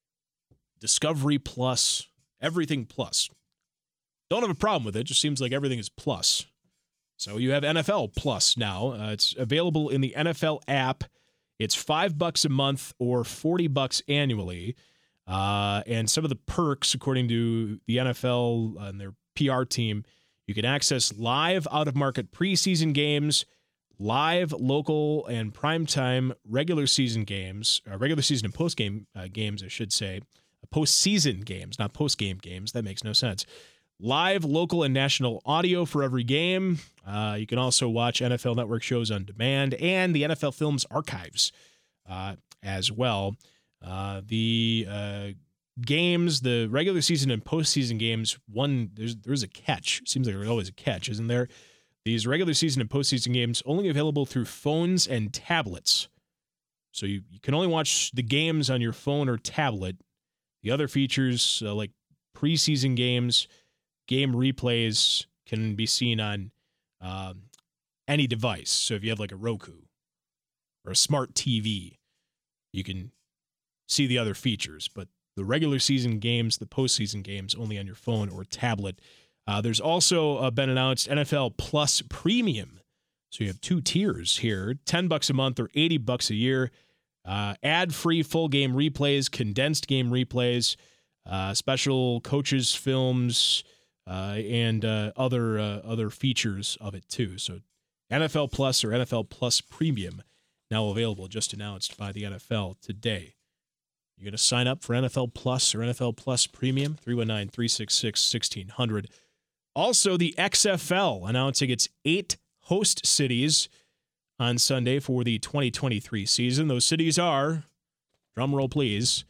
Discovery Plus, everything plus. Don't have a problem with it. Just seems like everything is plus. So you have N F L Plus now. Uh, it's available in the N F L app. It's five bucks a month or forty bucks annually. Uh, and some of the perks, according to the N F L and their P R team, you can access live out-of-market preseason games, live, local, and primetime regular season games, uh, regular season and post-game uh, games, I should say. Postseason games, not post-game games. That makes no sense. Live, local, and national audio for every game. Uh, you can also watch N F L Network shows on demand and the N F L Films archives uh, as well. Uh, the uh, games, the regular season and postseason games, one, there's there's a catch. Seems like there's always a catch, isn't there? These regular season and postseason games only available through phones and tablets. So you, you can only watch the games on your phone or tablet. The other features, uh, like preseason games, game replays, can be seen on um, any device. So if you have like a Roku or a smart T V, you can see the other features. But the regular season games, the postseason games, only on your phone or tablet. Uh, there's also uh, been announced N F L Plus Premium. So you have two tiers here, ten bucks a month or eighty bucks a year. Uh, ad-free full game replays, condensed game replays, uh, special coaches films, uh, and uh, other uh, other features of it too. So N F L Plus or N F L Plus Premium now available, just announced by the N F L today. You're going to sign up for N F L Plus or N F L Plus Premium, three one nine, three six six, one six zero zero. Also, the X F L announcing its eight host cities on Sunday for the twenty twenty-three season. Those cities are, drum roll please,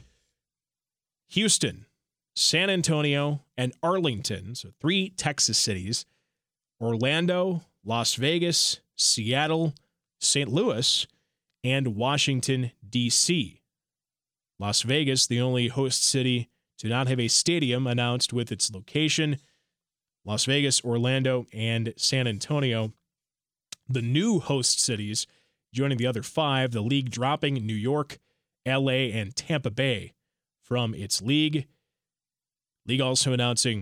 Houston, San Antonio, and Arlington. So three Texas cities. Orlando, Las Vegas, Seattle, Saint Louis, and Washington, D C Las Vegas, the only host city to not have a stadium announced with its location. Las Vegas, Orlando, and San Antonio, the new host cities, joining the other five, the league dropping New York, L A, and Tampa Bay from its league. League also announcing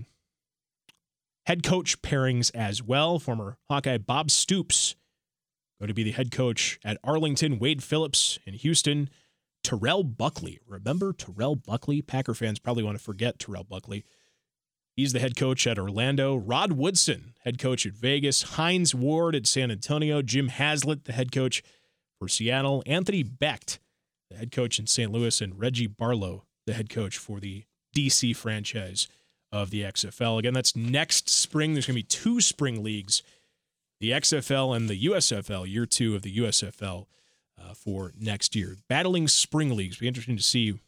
head coach pairings as well. Former Hawkeye Bob Stoops going to be the head coach at Arlington, Wade Phillips in Houston, Terrell Buckley. Remember Terrell Buckley? Packer fans probably want to forget Terrell Buckley. He's the head coach at Orlando. Rod Woodson, head coach at Vegas. Hines Ward at San Antonio. Jim Haslett, the head coach for Seattle. Anthony Becht, the head coach in Saint Louis. And Reggie Barlow, the head coach for the D C franchise of the X F L. Again, that's next spring. There's going to be two spring leagues, the X F L and the U S F L, year two of the U S F L uh, for next year. Battling spring leagues. Be interesting to see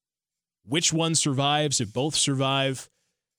which one survives, if both survive.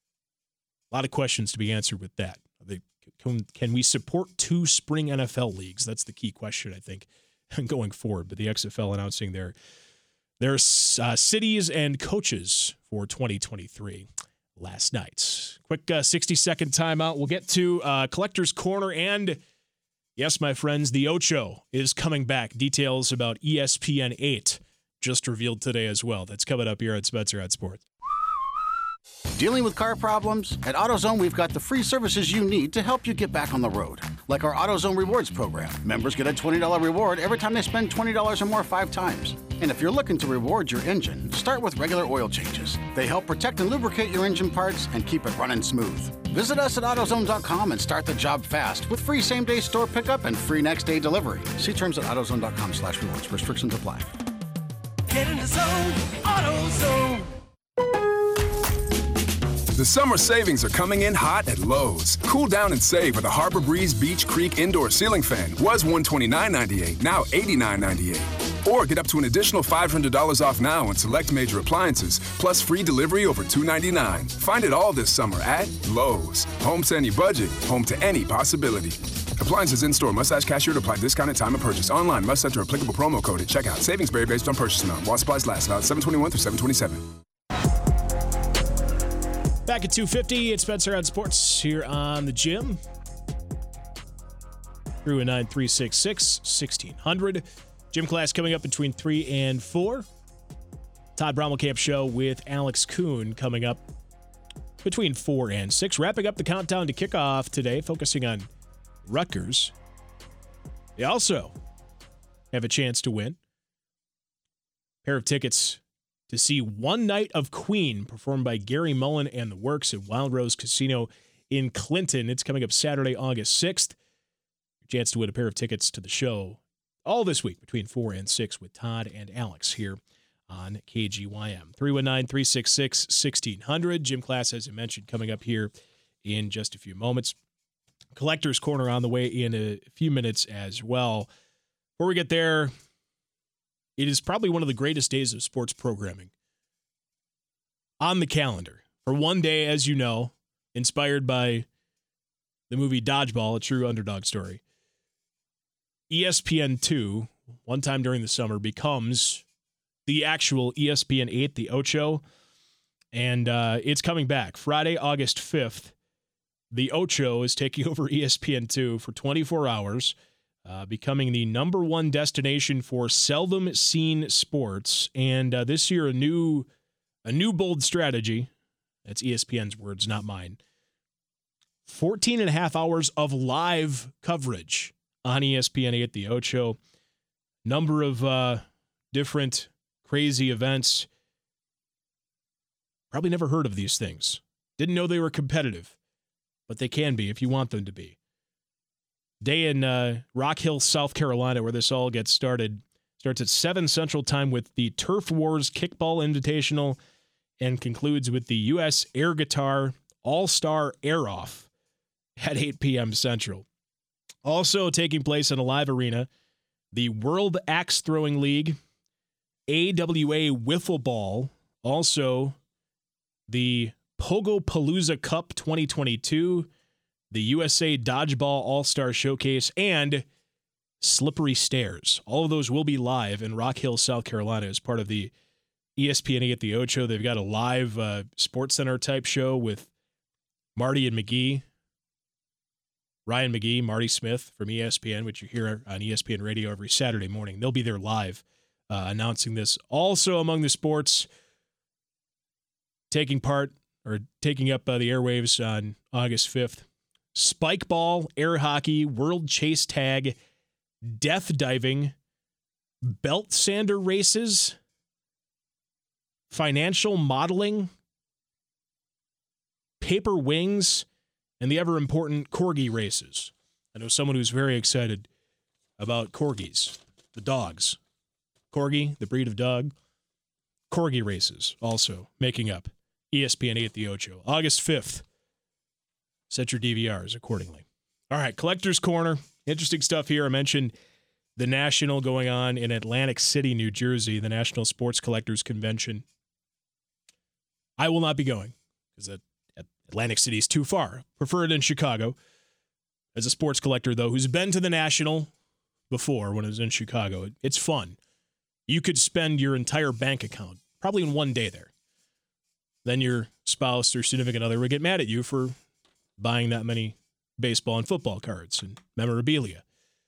A lot of questions to be answered with that. They, can, can we support two spring N F L leagues? That's the key question, I think, going forward. But the X F L announcing their, their uh, cities and coaches for twenty twenty-three last night. Quick uh, sixty-second timeout. We'll get to uh, Collector's Corner. And, yes, my friends, the Ocho is coming back. Details about E S P N eight just revealed today as well. That's coming up here at Spencer at Sports. Dealing with car problems? At AutoZone, we've got the free services you need to help you get back on the road. Like our AutoZone Rewards program. Members get a twenty dollars reward every time they spend twenty dollars or more five times. And if you're looking to reward your engine, start with regular oil changes. They help protect and lubricate your engine parts and keep it running smooth. Visit us at AutoZone dot com and start the job fast with free same-day store pickup and free next-day delivery. See terms at AutoZone dot com slash rewards. Restrictions apply. Get in the zone, AutoZone. The summer savings are coming in hot at Lowe's. Cool down and save with a Harbor Breeze Beach Creek indoor ceiling fan. Was one hundred twenty-nine ninety-eight, now eighty-nine ninety-eight. Or get up to an additional five hundred dollars off now on select major appliances, plus free delivery over two hundred ninety-nine. Find it all this summer at Lowe's. Home to any budget, home to any possibility. Appliances in-store must ask cashier to apply discount at time of purchase. Online must enter applicable promo code at checkout. Savings vary based on purchase amount. While supplies last. About seven twenty-one through seven twenty-seven. Back at two fifty, it's Spencer on Sports here on the Gym. Through a nine three six six, sixteen hundred. Gym class coming up between three and four. Todd Brommelkamp Show with Alex Kuhn coming up between four and six. Wrapping up the countdown to kickoff today, focusing on Rutgers. They also have a chance to win a pair of tickets to see One Night of Queen performed by Gary Mullen and the Works at Wild Rose Casino in Clinton. It's coming up Saturday, August sixth. Your chance to win a pair of tickets to the show all this week between four and six with Todd and Alex here on K G Y M. three one nine, three six six, sixteen hundred. Gym class, as I mentioned, coming up here in just a few moments. Collector's Corner on the way in a few minutes as well. Before we get there, it is probably one of the greatest days of sports programming on the calendar. For one day, as you know, inspired by the movie Dodgeball, a true underdog story, E S P N two, one time during the summer, becomes the actual E S P N eight, the Ocho, and uh, it's coming back. Friday, August fifth, the Ocho is taking over E S P N two for twenty-four hours, uh, becoming the number one destination for seldom seen sports. And uh, this year, a new, a new bold strategy. That's E S P N's words, not mine. fourteen and a half hours of live coverage on E S P N eight, the Ocho. Number of uh, different crazy events. Probably never heard of these things. Didn't know they were competitive, but they can be if you want them to be. Day in uh, Rock Hill, South Carolina, where this all gets started. Starts at seven Central Time with the Turf Wars Kickball Invitational and concludes with the U S Air Guitar All-Star Air-Off at eight p.m. Central. Also taking place in a live arena, the World Axe Throwing League, A W A Wiffle Ball, also the Pogo Palooza Cup twenty twenty-two, the U S A Dodgeball All-Star Showcase, and Slippery Stairs. All of those will be live in Rock Hill, South Carolina as part of the E S P N eight at the Ocho. They've got a live uh, Sports Center type show with Marty and McGee. Ryan McGee, Marty Smith from E S P N, which you hear on E S P N Radio every Saturday morning. They'll be there live uh, announcing this. Also among the sports, taking part or taking up uh, the airwaves on August fifth, spike ball, air hockey, world chase tag, death diving, belt sander races, financial modeling, paper wings, and the ever-important corgi races. I know someone who's very excited about corgis, the dogs. Corgi, the breed of dog. Corgi races also making up E S P N eight at the Ocho. August fifth. Set your D V Rs accordingly. All right, Collector's Corner. Interesting stuff here. I mentioned the National going on in Atlantic City, New Jersey, the National Sports Collectors Convention. I will not be going because that Atlantic City is too far. Prefer it in Chicago. As a sports collector, though, who's been to the National before when it was in Chicago, it's fun. You could spend your entire bank account probably in one day there. Then your spouse or significant other would get mad at you for buying that many baseball and football cards and memorabilia.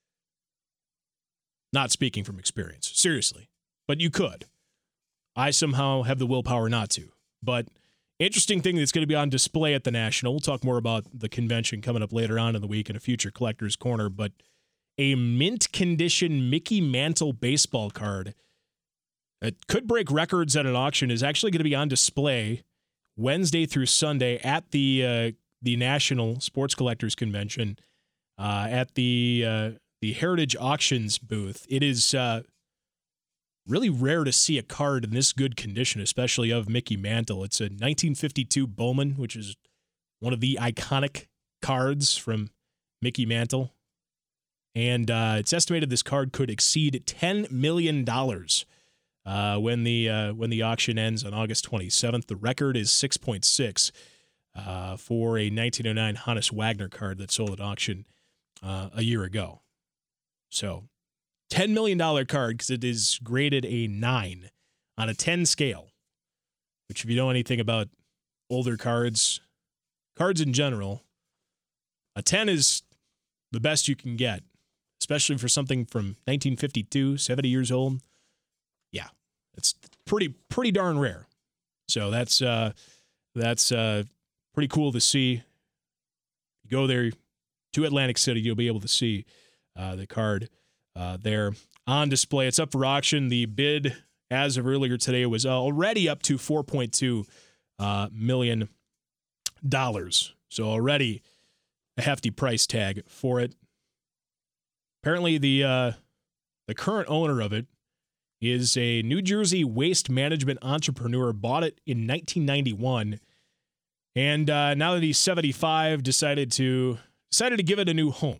Not speaking from experience, seriously. But you could. I somehow have the willpower not to. But interesting thing that's going to be on display at the National. We'll talk more about the convention coming up later on in the week in a future Collector's Corner, but a mint condition Mickey Mantle baseball card that could break records at an auction is actually going to be on display Wednesday through Sunday at the uh, the National Sports Collectors Convention uh, at the uh, the Heritage Auctions booth. It is uh, really rare to see a card in this good condition, especially of Mickey Mantle. It's a nineteen fifty-two Bowman, which is one of the iconic cards from Mickey Mantle. And uh, it's estimated this card could exceed ten million dollars uh, when the uh, when the auction ends on August twenty-seventh. The record is six point six uh, for a nineteen oh nine Honus Wagner card that sold at auction uh, a year ago. So ten million dollars card because it is graded a nine on a ten scale, which if you know anything about older cards, cards in general, a ten is the best you can get, especially for something from nineteen fifty-two, seventy years old. Yeah, it's pretty pretty darn rare. So that's uh, that's uh, pretty cool to see. You go there to Atlantic City, you'll be able to see uh, the card uh, there on display. It's up for auction. The bid as of earlier today was already up to four point two uh, million dollars. So already a hefty price tag for it. Apparently, the uh, the current owner of it is a New Jersey waste management entrepreneur. Bought it in nineteen ninety-one, and uh, now that he's seventy-five, decided to decided to give it a new home.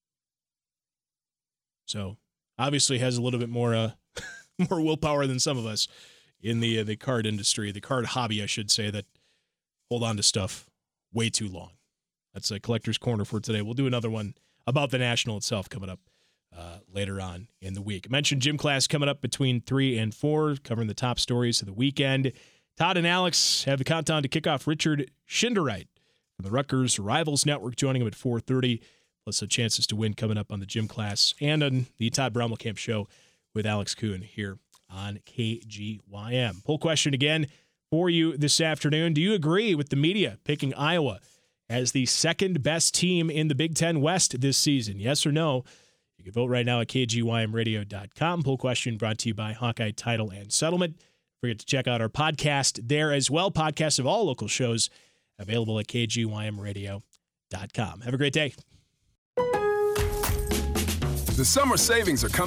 So obviously, has a little bit more uh, more willpower than some of us in the uh, the card industry, the card hobby, I should say, that hold on to stuff way too long. That's a collector's corner for today. We'll do another one about the National itself coming up uh, later on in the week. I mentioned gym class coming up between three and four, covering the top stories of the weekend. Todd and Alex have the countdown to kick off. Richard Schindereit from the Rutgers Rivals Network joining him at four thirty, plus the chances to win coming up on the gym class and on the Todd Brommelkamp Show with Alex Kuhn here on K G Y M. Poll question again for you this afternoon. Do you agree with the media picking Iowa as the second best team in the Big Ten West this season? Yes or no? You can vote right now at K G Y M radio dot com. Poll question brought to you by Hawkeye Title and Settlement. Don't forget to check out our podcast there as well. Podcasts of all local shows available at K G Y M radio dot com. Have a great day. The summer savings are coming.